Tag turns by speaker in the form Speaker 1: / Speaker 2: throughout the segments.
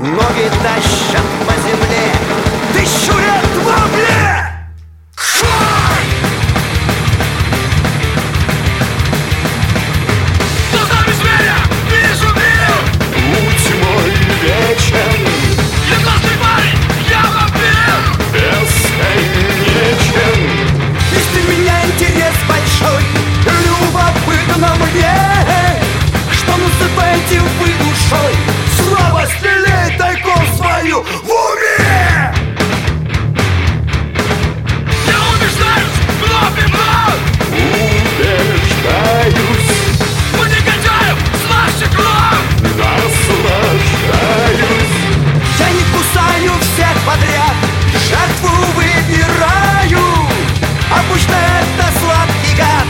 Speaker 1: ноги тащат по земле 1000 лет во мгле.
Speaker 2: Глазами зверя вижу мир.
Speaker 1: Путь мой вечен.
Speaker 2: Я классный парень, я вампир.
Speaker 1: Бесконечен. Есть у меня интерес большой, любопытно мне, что называете вы душой. Слава стреляет тайком свою в уме.
Speaker 2: Я убеждаюсь вновь и вновь.
Speaker 1: Убеждаюсь,
Speaker 2: Мы негодяев с наших кровь.
Speaker 1: наслаждаюсь. Я не кусаю всех подряд, жертву выбираю. Обычно это сладкий гад,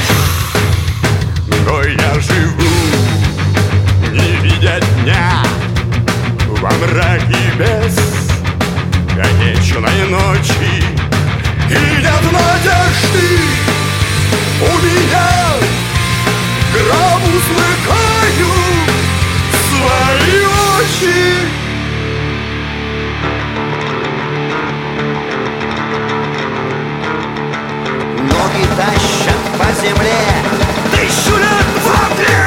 Speaker 1: но я живу, не видя дня, во мраке бесконечной ночи. И нет надежды у меня, гробу смыкаю свои очи. Ноги тащат по земле 1000 лет во мгле.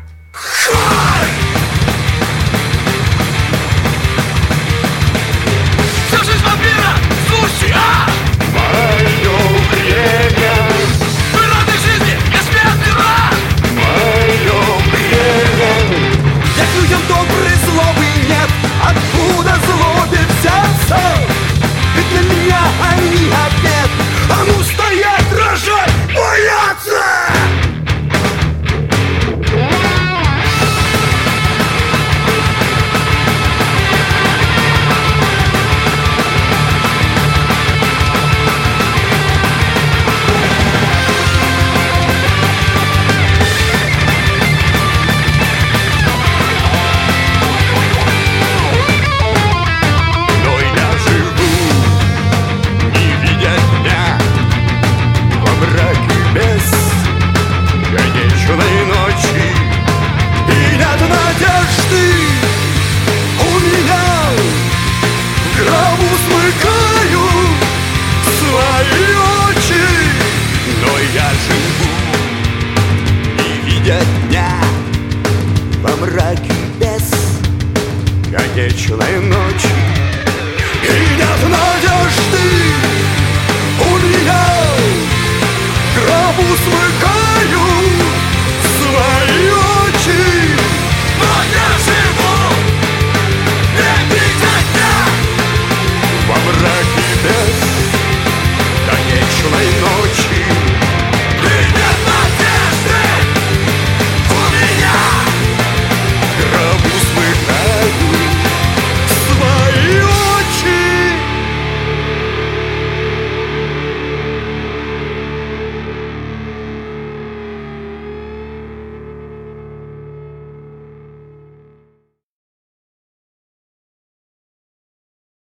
Speaker 2: Вся жизнь вампира, слушай,
Speaker 1: Мое время,
Speaker 2: в природной жизни я смертный враг.
Speaker 1: мое время. Я к людям доброй злобы нет, откуда злобе взяться? Ведь на меня они ответ, а ну стоять, дрожать, бояться! Но я живу, не видя дня, во мраке бесконечной ночи. И нет надежды у меня, в гробу смыкаю свои очи. Но я живу, не видя дня, во мраке бесконечной ночи. И нет надежды у меня, в гробу смыкаю